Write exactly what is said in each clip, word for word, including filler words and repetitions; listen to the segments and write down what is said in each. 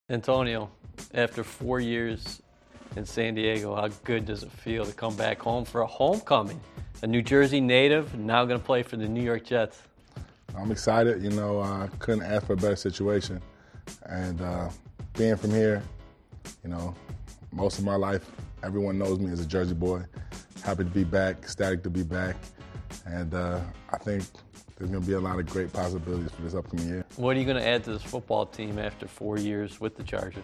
Antonio, after four years in San Diego, how good does it feel to come back home for a homecoming? A New Jersey native, now going to play for the New York Jets. I'm excited. You know, I couldn't ask for a better situation. And uh, being from here, you know, most of my life, everyone knows me as a Jersey boy. Happy to be back, ecstatic to be back. And uh, I think there's going to be a lot of great possibilities for this upcoming year. What are you going to add to this football team after four years with the Chargers?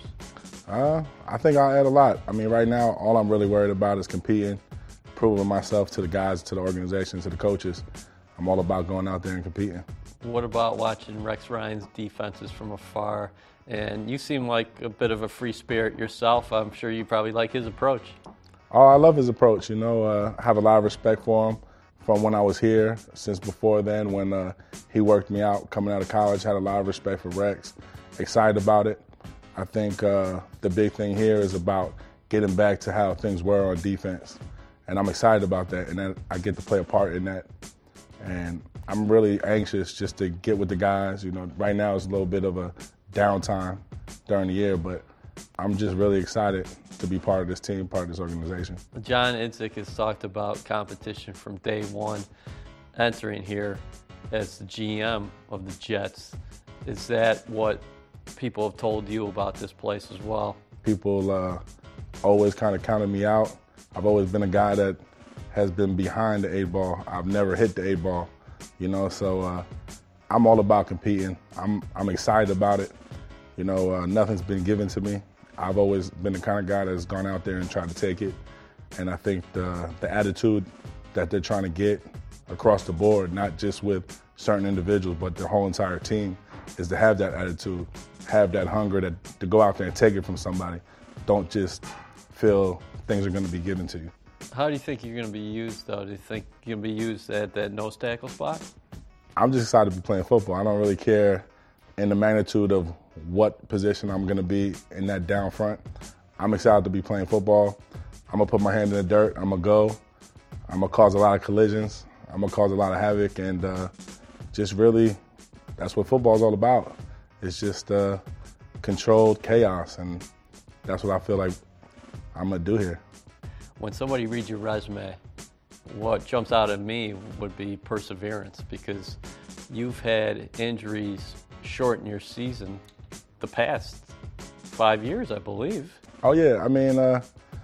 Uh, I think I'll add a lot. I mean, right now, all I'm really worried about is competing, proving myself to the guys, to the organization, to the coaches. I'm all about going out there and competing. What about watching Rex Ryan's defenses from afar? And you seem like a bit of a free spirit yourself. I'm sure you probably like his approach. Oh, I love his approach. You know, uh, I have a lot of respect for him from when I was here, since before then when uh, he worked me out coming out of college. Had a lot of respect for Rex. Excited about it. I think uh, the big thing here is about getting back to how things were on defense. And I'm excited about that, and then I get to play a part in that. And I'm really anxious just to get with the guys. You know, right now it's a little bit of a downtime during the year, but I'm just really excited to be part of this team, part of this organization. John Idzik has talked about competition from day one, entering here as the G M of the Jets. Is that what people have told you about this place as well? People uh, always kind of counted me out. I've always been a guy that has been behind the eight ball. I've never hit the eight ball, you know, so uh, I'm all about competing. I'm, I'm excited about it. You know, uh, nothing's been given to me. I've always been the kind of guy that's gone out there and tried to take it. And I think the, the attitude that they're trying to get across the board, not just with certain individuals, but the whole entire team, is to have that attitude, have that hunger that, to go out there and take it from somebody. Don't just feel things are going to be given to you. How do you think you're going to be used, though? Do you think you're going to be used at that nose tackle spot? I'm just excited to be playing football. I don't really care in the magnitude of what position I'm going to be in that down front. I'm excited to be playing football. I'm going to put my hand in the dirt. I'm going to go. I'm going to cause a lot of collisions. I'm going to cause a lot of havoc. And uh, just really, that's what football is all about. It's just uh, controlled chaos. And that's what I feel like I'm going to do here. When somebody reads your resume, what jumps out at me would be perseverance, because you've had injuries shorten your season the past five years, I believe. Oh, yeah. I mean, uh,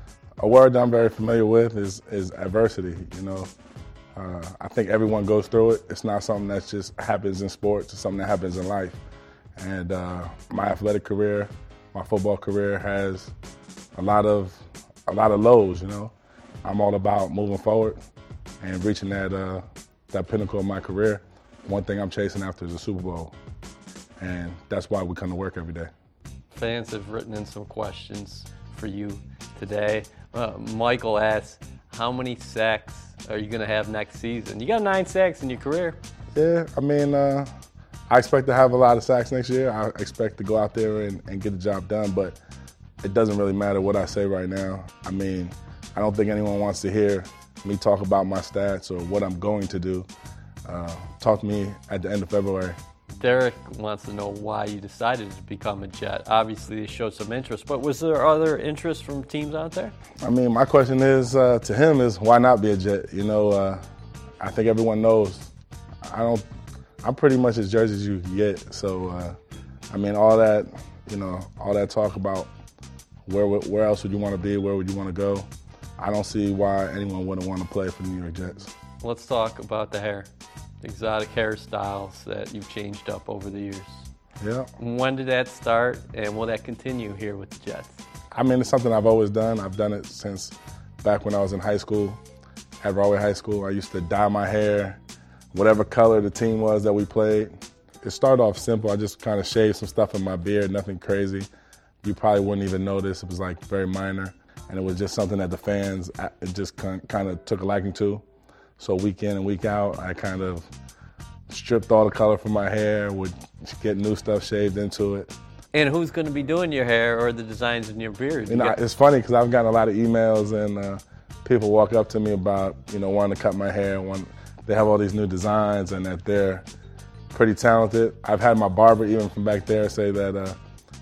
a word that I'm very familiar with is, is adversity, you know. Uh, I think everyone goes through it. It's not something that just happens in sports. It's something that happens in life. And uh, my athletic career, my football career has a lot of a lot of lows, you know. I'm all about moving forward and reaching that uh, that pinnacle of my career. One thing I'm chasing after is a Super Bowl. And that's why we come to work every day. Fans have written in some questions for you today. Uh, Michael asks, how many sacks are you going to have next season? You got nine sacks in your career. Yeah, I mean, uh, I expect to have a lot of sacks next year. I expect to go out there and, and get the job done, but it doesn't really matter what I say right now. I mean, I don't think anyone wants to hear me talk about my stats or what I'm going to do. Uh, talk to me at the end of February. Derek wants to know why you decided to become a Jet. Obviously, you showed some interest, but was there other interest from teams out there? I mean, my question is uh, to him is why not be a Jet? You know, uh, I think everyone knows. I don't. I'm pretty much as Jersey as you can get. So, uh, I mean, all that, you know, all that talk about where where else would you want to be, where would you want to go? I don't see why anyone wouldn't want to play for the New York Jets. Let's talk about the hair. Exotic hairstyles that you've changed up over the years. Yeah. When did that start, and will that continue here with the Jets? I mean, it's something I've always done. I've done it since back when I was in high school, at Broadway High School. I used to dye my hair, whatever color the team was that we played. It started off simple. I just kind of shaved some stuff in my beard, nothing crazy. You probably wouldn't even notice. It was like very minor, and it was just something that the fans it just kind of took a liking to. So week in and week out, I kind of stripped all the color from my hair, would get new stuff shaved into it. And who's going to be doing your hair or the designs in your beard? You know, it's funny because I've gotten a lot of emails and uh, people walk up to me about, you know, wanting to cut my hair. Want, they have all these new designs and that they're pretty talented. I've had my barber even from back there say that uh,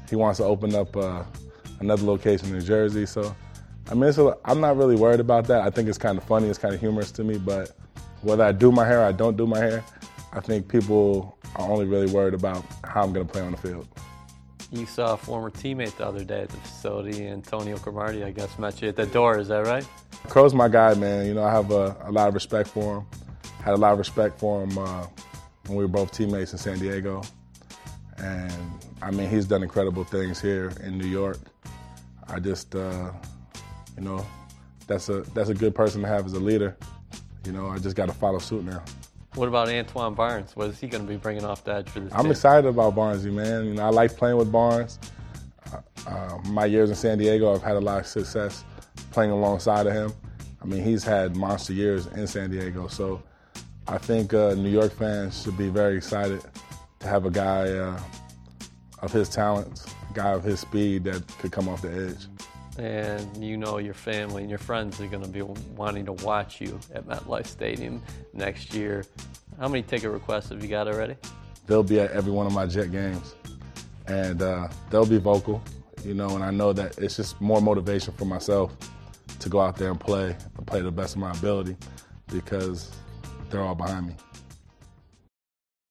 he wants to open up uh, another location in Jersey. So, I mean, it's a, I'm not really worried about that. I think it's kind of funny. It's kind of humorous to me. But whether I do my hair or I don't do my hair, I think people are only really worried about how I'm going to play on the field. You saw a former teammate the other day at the facility, Antonio Cromartie, I guess, met you at the door. Is that right? Crow's my guy, man. You know, I have a, a lot of respect for him. Had a lot of respect for him uh, when we were both teammates in San Diego. And, I mean, he's done incredible things here in New York. I just, uh, you know, that's a, that's a good person to have as a leader. You know, I just got to follow suit now. What about Antoine Barnes? What is he going to be bringing off the edge for this I'm team? excited about Barnesy, man. You know, I like playing with Barnes. Uh, uh, my years in San Diego, I've had a lot of success playing alongside of him. I mean, he's had monster years in San Diego. So I think uh, New York fans should be very excited to have a guy uh, of his talents, a guy of his speed that could come off the edge. And you know your family and your friends are going to be wanting to watch you at MetLife Stadium next year. How many ticket requests have you got already? They'll be at every one of my Jet games, and uh, they'll be vocal, you know, and I know that it's just more motivation for myself to go out there and play, and play to the best of my ability because they're all behind me.